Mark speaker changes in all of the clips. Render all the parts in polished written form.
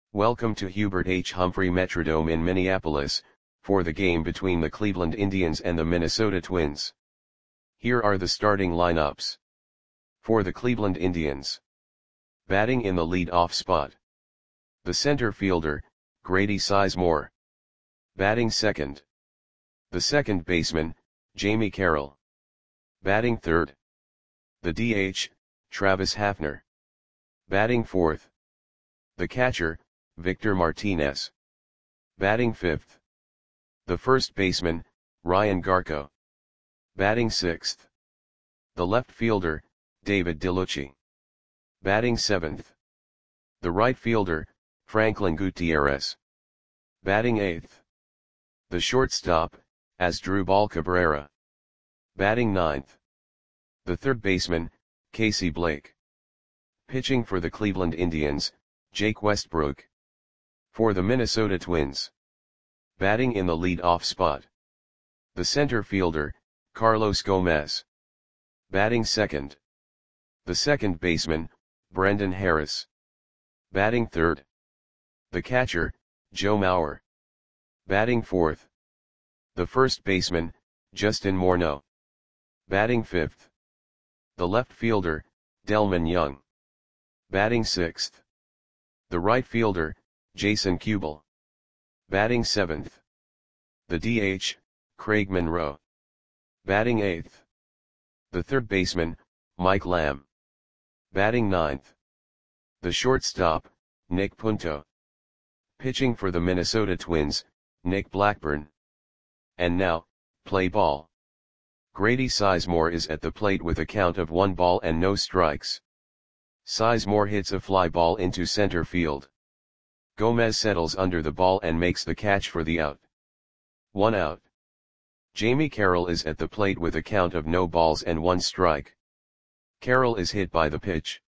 Speaker 1: Welcome to Hubert H. Humphrey Metrodome in Minneapolis, for the game between the Cleveland Indians and the Minnesota Twins. Here are the starting lineups. For the Cleveland Indians. Batting in the lead-off spot. The center fielder, Grady Sizemore. Batting second. The second baseman, Jamie Carroll. Batting third. The DH, Travis Hafner. Batting fourth. The catcher, Victor Martinez. Batting fifth. The first baseman, Ryan Garko. Batting sixth. The left fielder, David DeLucci. Batting seventh. The right fielder, Franklin Gutierrez. Batting eighth. The shortstop, Asdrubal Cabrera. Batting ninth. The third baseman, Casey Blake. Pitching for the Cleveland Indians, Jake Westbrook. For the Minnesota Twins. Batting in the lead-off spot. The center fielder, Carlos Gomez. Batting second. The second baseman, Brendan Harris. Batting third. The catcher, Joe Mauer. Batting fourth. The first baseman, Justin Morneau. Batting fifth. The left fielder, Delmon Young. Batting sixth. The right fielder, Jason Kubel. Batting seventh. The DH, Craig Monroe. Batting eighth. The third baseman, Mike Lamb. Batting ninth. The shortstop, Nick Punto. Pitching for the Minnesota Twins, Nick Blackburn. And now, play ball. Grady Sizemore is at the plate with a count of 1 ball and no strikes. Sizemore hits a fly ball into center field. Gomez settles under the ball and makes the catch for the out. 1 out. Jamie Carroll is at the plate with a count of no balls and 1 strike. Carroll is hit by the pitch.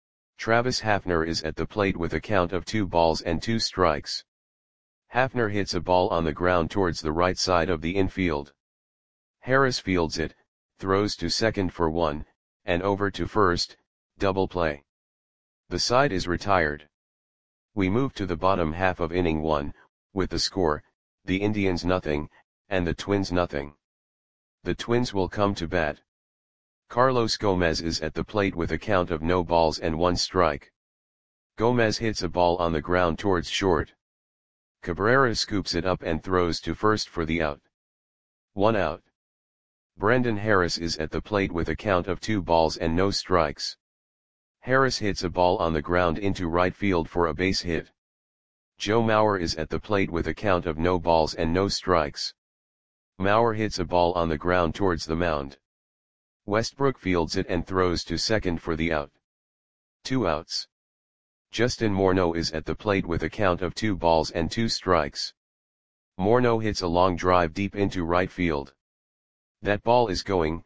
Speaker 1: Travis Hafner is at the plate with a count of 2 balls and 2 strikes. Hafner hits a ball on the ground towards the right side of the infield. Harris fields it, throws to second for 1, and over to first, double play. The side is retired. We move to the bottom half of inning 1, with the score, the Indians nothing, and the Twins nothing. The Twins will come to bat. Carlos Gomez is at the plate with a count of no balls and 1 strike. Gomez hits a ball on the ground towards short. Cabrera scoops it up and throws to first for the out. 1 out. Brendan Harris is at the plate with a count of 2 balls and no strikes. Harris hits a ball on the ground into right field for a base hit. Joe Mauer is at the plate with a count of no balls and no strikes. Mauer hits a ball on the ground towards the mound. Westbrook fields it and throws to second for the out. 2 outs. Justin Morneau is at the plate with a count of 2 balls and 2 strikes. Morneau hits a long drive deep into right field. That ball is gone.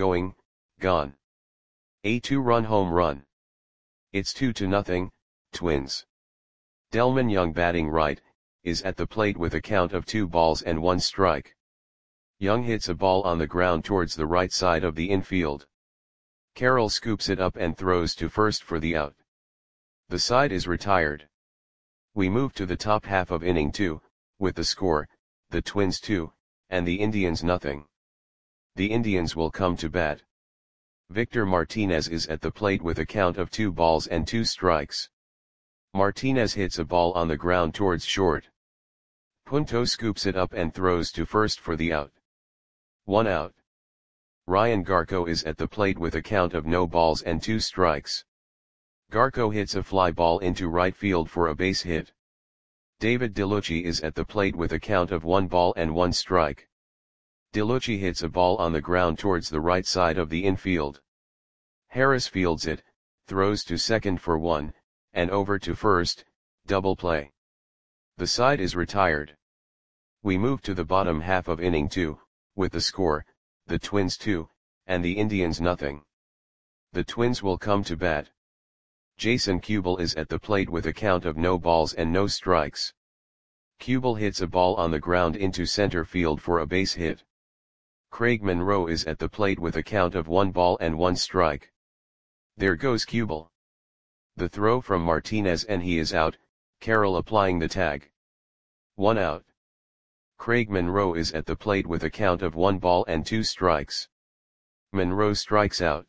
Speaker 1: A 2-run home run. It's 2-0, Twins. Delmon Young batting right, is at the plate with a count of 2 balls and 1 strike. Young hits a ball on the ground towards the right side of the infield. Carroll scoops it up and throws to first for the out. The side is retired. We move to the top half of inning 2, with the score, the Twins 2, and the Indians nothing. The Indians will come to bat. Victor Martinez is at the plate with a count of 2 balls and 2 strikes. Martinez hits a ball on the ground towards short. Punto scoops it up and throws to first for the out. 1 out. Ryan Garko is at the plate with a count of no balls and 2 strikes. Garko hits a fly ball into right field for a base hit. David DeLucci is at the plate with a count of 1 ball and 1 strike. DeLucci hits a ball on the ground towards the right side of the infield. Harris fields it, throws to second for 1, and over to first, double play. The side is retired. We move to the bottom half of inning 2, with the score, the Twins 2, and the Indians nothing. The Twins will come to bat. Jason Kubel is at the plate with a count of no balls and no strikes. Kubel hits a ball on the ground into center field for a base hit. Craig Monroe is at the plate with a count of 1 ball and 1 strike. There goes Kubel. The throw from Martinez and he is out, Carroll applying the tag. 1 out. Craig Monroe is at the plate with a count of 1 ball and 2 strikes. Monroe strikes out.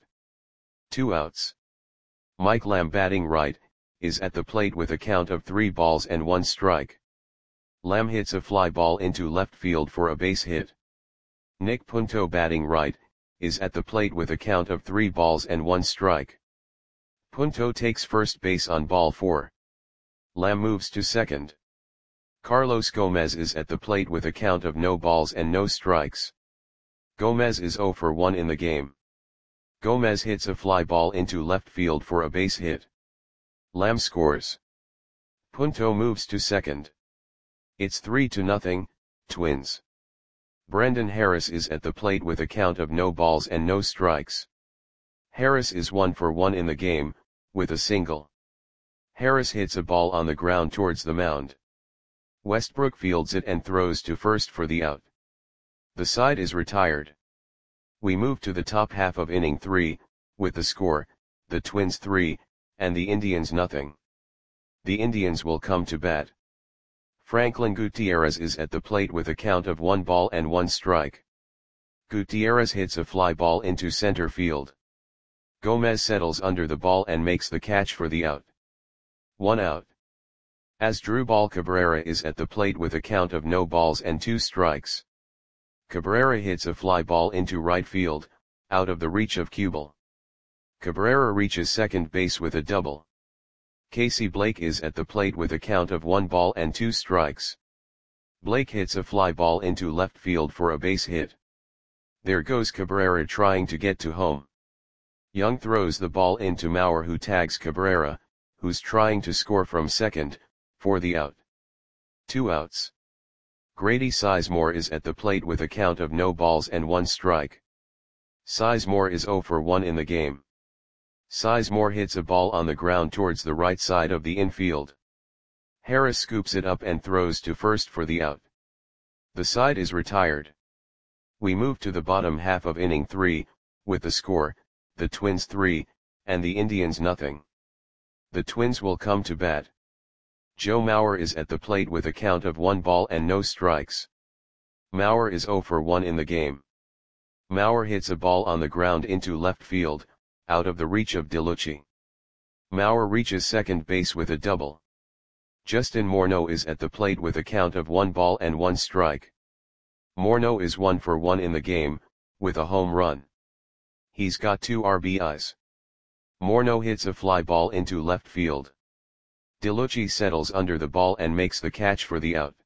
Speaker 1: 2 outs. Mike Lamb batting right, is at the plate with a count of 3 balls and 1 strike. Lamb hits a fly ball into left field for a base hit. Nick Punto batting right, is at the plate with a count of 3 balls and 1 strike. Punto takes first base on ball 4. Lamb moves to second. Carlos Gomez is at the plate with a count of no balls and no strikes. Gomez is 0 for 1 in the game. Gomez hits a fly ball into left field for a base hit. Lamb scores. Punto moves to second. It's 3-0, Twins. Brendan Harris is at the plate with a count of no balls and no strikes. Harris is 1 for 1 in the game, with a single. Harris hits a ball on the ground towards the mound. Westbrook fields it and throws to first for the out. The side is retired. We move to the top half of inning 3, with the score, the Twins 3, and the Indians nothing. The Indians will come to bat. Franklin Gutierrez is at the plate with a count of 1 ball and 1 strike. Gutierrez hits a fly ball into center field. Gomez settles under the ball and makes the catch for the out. 1 out. Asdrubal Cabrera is at the plate with a count of no balls and 2 strikes. Cabrera hits a fly ball into right field, out of the reach of Kubel. Cabrera reaches second base with a double. Casey Blake is at the plate with a count of 1 ball and 2 strikes. Blake hits a fly ball into left field for a base hit. There goes Cabrera trying to get to home. Young throws the ball into Mauer, who tags Cabrera, who's trying to score from second, for the out. 2 outs. Grady Sizemore is at the plate with a count of no balls and 1 strike. Sizemore is 0 for 1 in the game. Sizemore hits a ball on the ground towards the right side of the infield. Harris scoops it up and throws to first for the out. The side is retired. We move to the bottom half of inning 3, with the score, the Twins 3, and the Indians nothing. The Twins will come to bat. Joe Mauer is at the plate with a count of 1 ball and no strikes. Mauer is 0 for 1 in the game. Mauer hits a ball on the ground into left field, out of the reach of DeLucci. Mauer reaches second base with a double. Justin Morneau is at the plate with a count of 1 ball and 1 strike. Morneau is 1 for 1 in the game, with a home run. He's got 2 RBIs. Morneau hits a fly ball into left field. DeLucci settles under the ball and makes the catch for the out.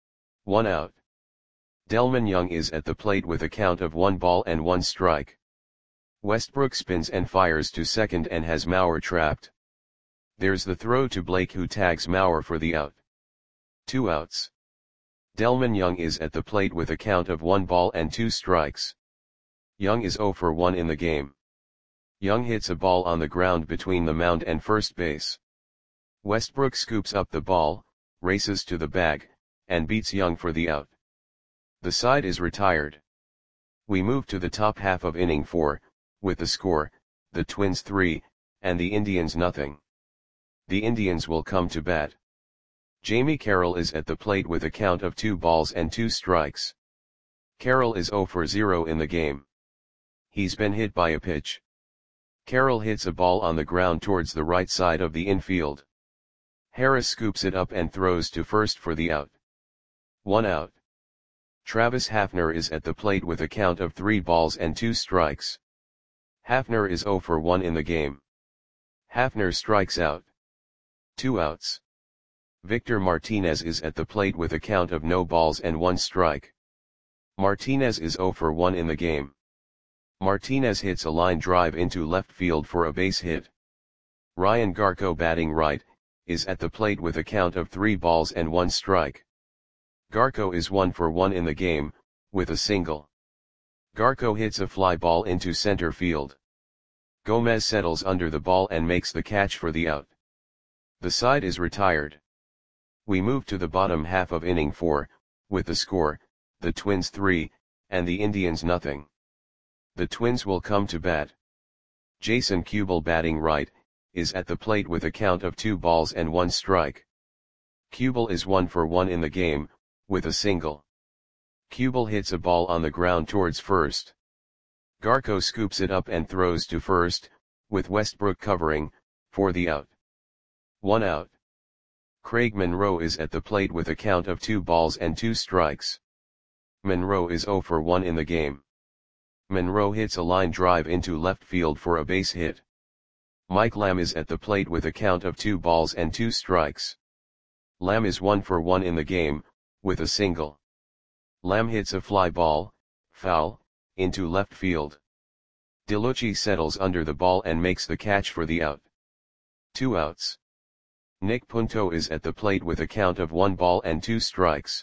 Speaker 1: 1 out. Delmon Young is at the plate with a count of 1 ball and 1 strike. Westbrook spins and fires to second and has Mauer trapped. There's the throw to Blake, who tags Mauer for the out. 2 outs. Delmon Young is at the plate with a count of 1 ball and 2 strikes. Young is 0 for 1 in the game. Young hits a ball on the ground between the mound and first base. Westbrook scoops up the ball, races to the bag, and beats Young for the out. The side is retired. We move to the top half of inning 4, with the score, the Twins 3, and the Indians nothing. The Indians will come to bat. Jamie Carroll is at the plate with a count of 2 balls and 2 strikes. Carroll is 0 for 0 in the game. He's been hit by a pitch. Carroll hits a ball on the ground towards the right side of the infield. Harris scoops it up and throws to first for the out. 1 out. Travis Hafner is at the plate with a count of 3 balls and 2 strikes. Hafner is 0 for 1 in the game. Hafner strikes out. 2 outs. Victor Martinez is at the plate with a count of no balls and 1 strike. Martinez is 0 for 1 in the game. Martinez hits a line drive into left field for a base hit. Ryan Garco batting right, is at the plate with a count of 3 balls and 1 strike. Garco is 1 for 1 in the game, with a single. Garco hits a fly ball into center field. Gomez settles under the ball and makes the catch for the out. The side is retired. We move to the bottom half of inning 4, with the score, the Twins 3, and the Indians nothing. The Twins will come to bat. Jason Kubel batting right, is at the plate with a count of 2 balls and 1 strike. Kubel is 1 for 1 in the game, with a single. Kubel hits a ball on the ground towards first. Garko scoops it up and throws to first, with Westbrook covering, for the out. 1 out. Craig Monroe is at the plate with a count of 2 balls and 2 strikes. Monroe is 0 for 1 in the game. Monroe hits a line drive into left field for a base hit. Mike Lamb is at the plate with a count of 2 balls and 2 strikes. Lamb is 1 for 1 in the game, with a single. Lamb hits a fly ball, foul, into left field. DeLucci settles under the ball and makes the catch for the out. 2 outs. Nick Punto is at the plate with a count of 1 ball and 2 strikes.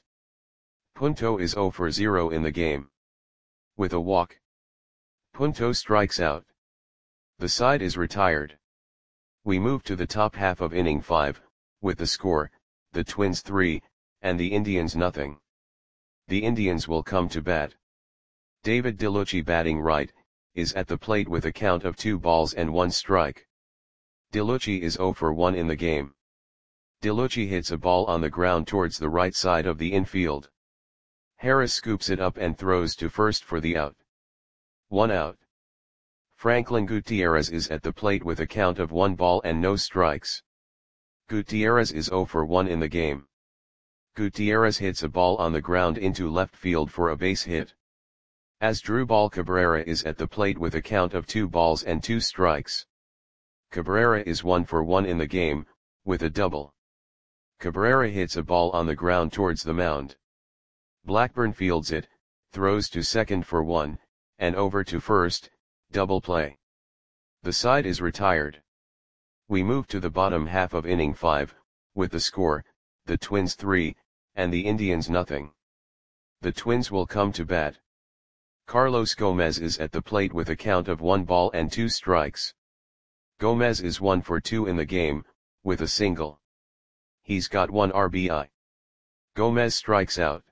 Speaker 1: Punto is 0 for 0 in the game. With a walk, Punto strikes out. The side is retired. We move to the top half of inning 5, with the score, the Twins 3, and the Indians nothing. The Indians will come to bat. David DeLucci, batting right, is at the plate with a count of 2 balls and 1 strike. DeLucci is 0 for 1 in the game. DeLucci hits a ball on the ground towards the right side of the infield. Harris scoops it up and throws to first for the out. 1 out. Franklin Gutierrez is at the plate with a count of 1 ball and no strikes. Gutierrez is 0 for 1 in the game. Gutierrez hits a ball on the ground into left field for a base hit. Asdrubal Cabrera is at the plate with a count of 2 balls and 2 strikes. Cabrera is 1 for 1 in the game, with a double. Cabrera hits a ball on the ground towards the mound. Blackburn fields it, throws to second for 1, and over to first, double play. The side is retired. We move to the bottom half of inning 5, with the score, the Twins 3, and the Indians nothing. The Twins will come to bat. Carlos Gomez is at the plate with a count of 1 ball and 2 strikes. Gomez is 1 for 2 in the game, with a single. He's got 1 RBI. Gomez strikes out.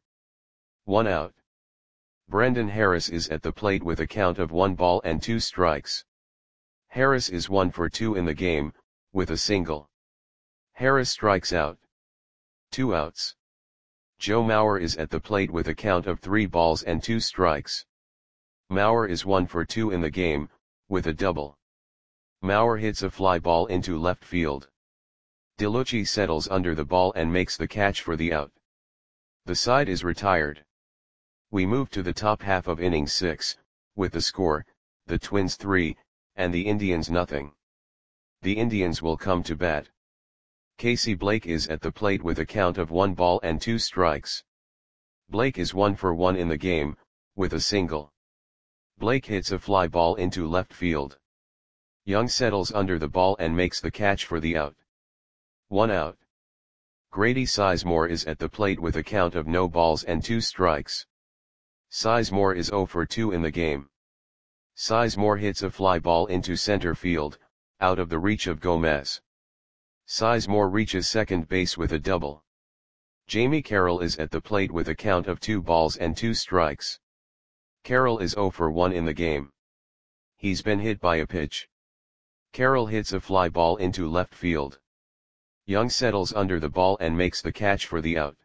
Speaker 1: 1 out. Brendan Harris is at the plate with a count of 1 ball and 2 strikes. Harris is 1 for 2 in the game, with a single. Harris strikes out. 2 outs. Joe Mauer is at the plate with a count of 3 balls and 2 strikes. Mauer is 1 for 2 in the game, with a double. Mauer hits a fly ball into left field. DeLucci settles under the ball and makes the catch for the out. The side is retired. We move to the top half of inning 6, with the score, the Twins 3, and the Indians nothing. The Indians will come to bat. Casey Blake is at the plate with a count of 1 ball and 2 strikes. Blake is 1 for 1 in the game, with a single. Blake hits a fly ball into left field. Young settles under the ball and makes the catch for the out. 1 out. Grady Sizemore is at the plate with a count of no balls and 2 strikes. Sizemore is 0 for 2 in the game. Sizemore hits a fly ball into center field, out of the reach of Gomez. Sizemore reaches second base with a double. Jamie Carroll is at the plate with a count of 2 balls and 2 strikes. Carroll is 0 for 1 in the game. He's been hit by a pitch. Carroll hits a fly ball into left field. Young settles under the ball and makes the catch for the out.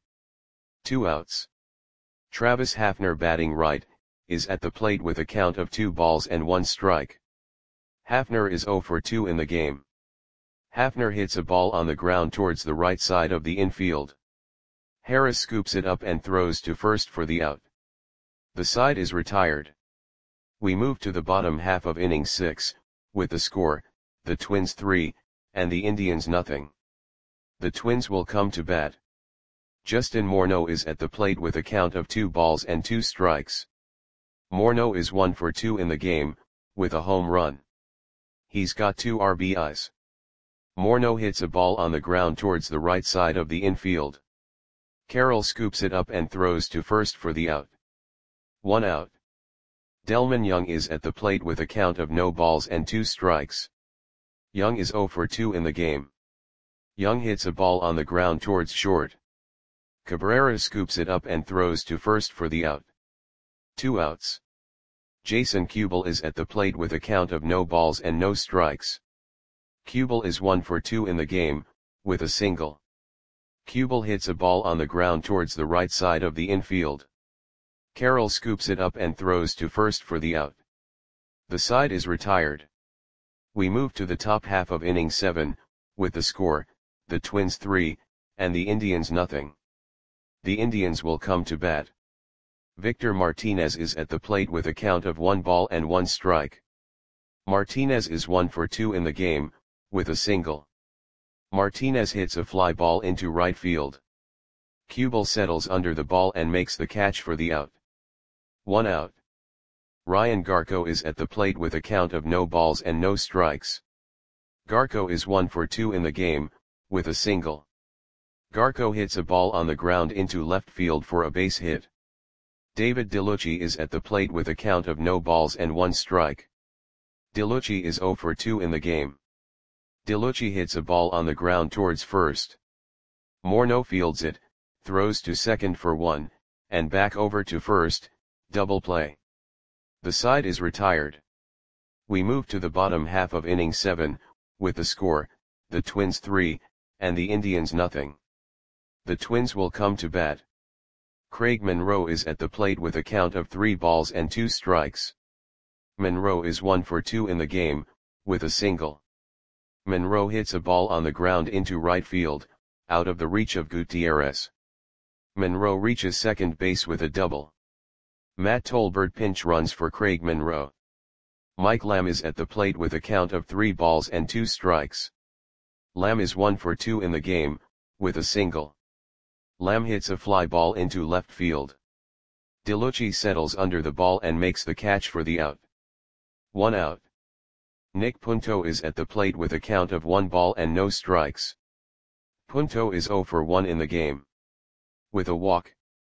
Speaker 1: 2 outs. Travis Hafner, batting right, is at the plate with a count of 2 balls and 1 strike. Hafner is 0 for 2 in the game. Hafner hits a ball on the ground towards the right side of the infield. Harris scoops it up and throws to first for the out. The side is retired. We move to the bottom half of inning 6, with the score, the Twins 3, and the Indians nothing. The Twins will come to bat. Justin Morneau is at the plate with a count of 2 balls and 2 strikes. Morneau is 1 for 2 in the game, with a home run. He's got 2 RBIs. Morneau hits a ball on the ground towards the right side of the infield. Carroll scoops it up and throws to first for the out. 1 out. Delman Young is at the plate with a count of no balls and 2 strikes. Young is 0 for 2 in the game. Young hits a ball on the ground towards short. Cabrera scoops it up and throws to first for the out. 2 outs. Jason Kubel is at the plate with a count of no balls and no strikes. Kubel is 1 for 2 in the game, with a single. Kubel hits a ball on the ground towards the right side of the infield. Carroll scoops it up and throws to first for the out. The side is retired. We move to the top half of inning 7, with the score, the Twins 3, and the Indians nothing. The Indians will come to bat. Victor Martinez is at the plate with a count of 1 ball and 1 strike. Martinez is 1 for 2 in the game, with a single. Martinez hits a fly ball into right field. Kubel settles under the ball and makes the catch for the out. 1 out. Ryan Garko is at the plate with a count of no balls and no strikes. Garko is 1 for 2 in the game, with a single. Garko hits a ball on the ground into left field for a base hit. David DeLucci is at the plate with a count of no balls and 1 strike. DeLucci is 0 for 2 in the game. DeLucci hits a ball on the ground towards first. Morneau fields it, throws to second for 1, and back over to first, double play. The side is retired. We move to the bottom half of inning 7, with the score, the Twins 3, and the Indians nothing. The Twins will come to bat. Craig Monroe is at the plate with a count of 3 balls and 2 strikes. Monroe is 1 for 2 in the game, with a single. Monroe hits a ball on the ground into right field, out of the reach of Gutierrez. Monroe reaches second base with a double. Matt Tolbert pinch runs for Craig Monroe. Mike Lamb is at the plate with a count of 3 balls and 2 strikes. Lamb is 1 for 2 in the game, with a single. Lamb hits a fly ball into left field. DeLucci settles under the ball and makes the catch for the out. 1 out. Nick Punto is at the plate with a count of 1 ball and no strikes. Punto is 0 for 1 in the game. With a walk.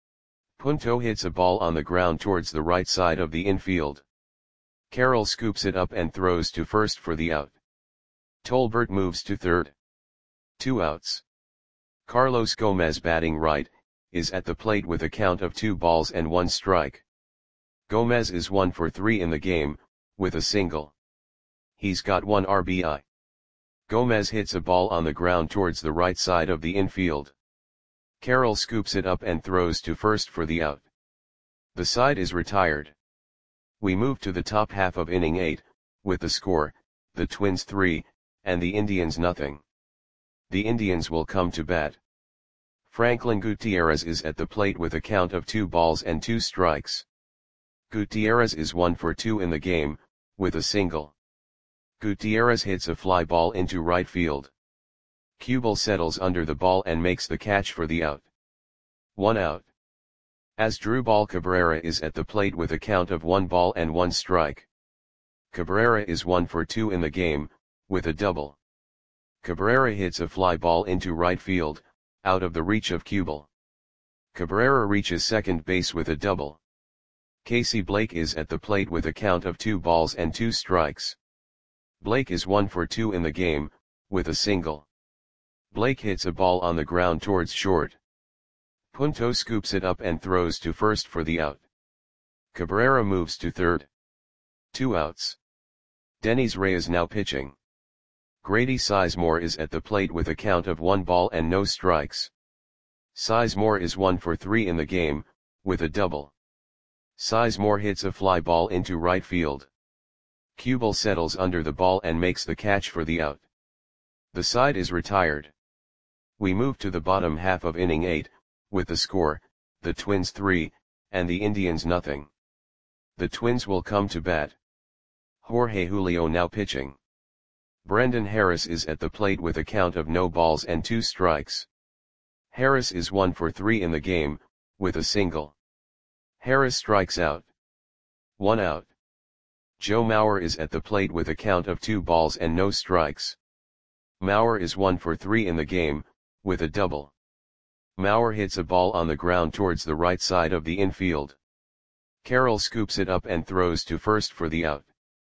Speaker 1: Punto hits a ball on the ground towards the right side of the infield. Carroll scoops it up and throws to first for the out. Tolbert moves to third. 2 outs. Carlos Gomez batting right, is at the plate with a count of 2 balls and 1 strike. Gomez is 1 for 3 in the game, with a single. He's got 1 RBI. Gomez hits a ball on the ground towards the right side of the infield. Carroll scoops it up and throws to first for the out. The side is retired. We move to the top half of inning 8, with the score, the Twins 3, and the Indians nothing. The Indians will come to bat. Franklin Gutierrez is at the plate with a count of 2 balls and 2 strikes. Gutierrez is 1 for 2 in the game, with a single. Gutierrez hits a fly ball into right field. Kubel settles under the ball and makes the catch for the out. 1 out. Asdrubal Cabrera is at the plate with a count of 1 ball and 1 strike. Cabrera is 1 for 2 in the game, with a double. Cabrera hits a fly ball into right field, out of the reach of Kubel. Cabrera reaches second base with a double. Casey Blake is at the plate with a count of 2 balls and 2 strikes. Blake is 1 for 2 in the game, with a single. Blake hits a ball on the ground towards short. Punto scoops it up and throws to first for the out. Cabrera moves to third. 2 outs. Dennis Ray is now pitching. Grady Sizemore is at the plate with a count of 1 ball and no strikes. Sizemore is 1 for 3 in the game, with a double. Sizemore hits a fly ball into right field. Kubel settles under the ball and makes the catch for the out. The side is retired. We move to the bottom half of inning 8, with the score, the Twins 3, and the Indians nothing. The Twins will come to bat. Jorge Julio now pitching. Brendan Harris is at the plate with a count of no balls and 2 strikes. Harris is 1 for 3 in the game, with a single. Harris strikes out. 1 out. Joe Mauer is at the plate with a count of 2 balls and no strikes. Mauer is 1 for 3 in the game, with a double. Mauer hits a ball on the ground towards the right side of the infield. Carroll scoops it up and throws to first for the out.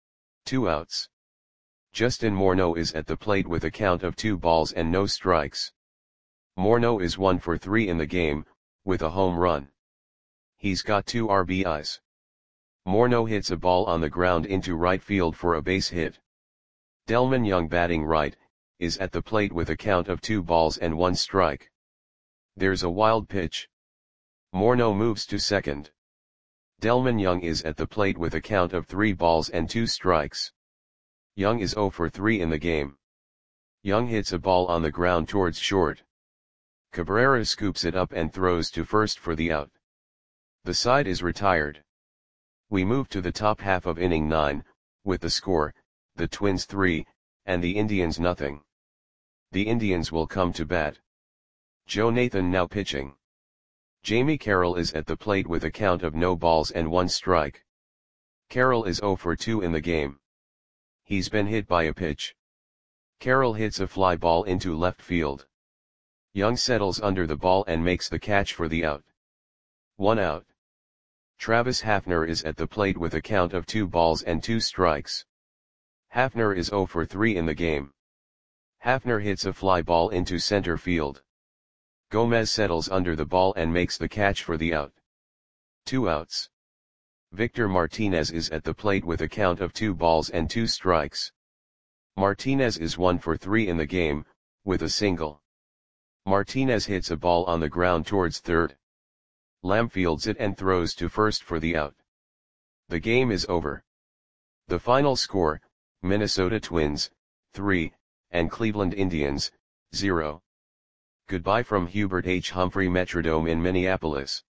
Speaker 1: 2 outs. Justin Morneau is at the plate with a count of 2 balls and no strikes. Morneau is 1 for 3 in the game, with a home run. He's got 2 RBIs. Morneau hits a ball on the ground into right field for a base hit. Delmon Young batting right, is at the plate with a count of 2 balls and 1 strike. There's a wild pitch. Morneau moves to second. Delmon Young is at the plate with a count of 3 balls and 2 strikes. Young is 0 for 3 in the game. Young hits a ball on the ground towards short. Cabrera scoops it up and throws to first for the out. The side is retired. We move to the top half of inning 9, with the score, the Twins 3, and the Indians nothing. The Indians will come to bat. Joe Nathan now pitching. Jamie Carroll is at the plate with a count of no balls and 1 strike. Carroll is 0 for 2 in the game. He's been hit by a pitch. Carroll hits a fly ball into left field. Young settles under the ball and makes the catch for the out. 1 out. Travis Hafner is at the plate with a count of 2 balls and 2 strikes. Hafner is 0 for 3 in the game. Hafner hits a fly ball into center field. Gomez settles under the ball and makes the catch for the out. 2 outs. Victor Martinez is at the plate with a count of 2 balls and 2 strikes. Martinez is 1 for 3 in the game, with a single. Martinez hits a ball on the ground towards third. Lamb fields it and throws to first for the out. The game is over. The final score, Minnesota Twins, 3, and Cleveland Indians, 0. Goodbye from Hubert H. Humphrey Metrodome in Minneapolis.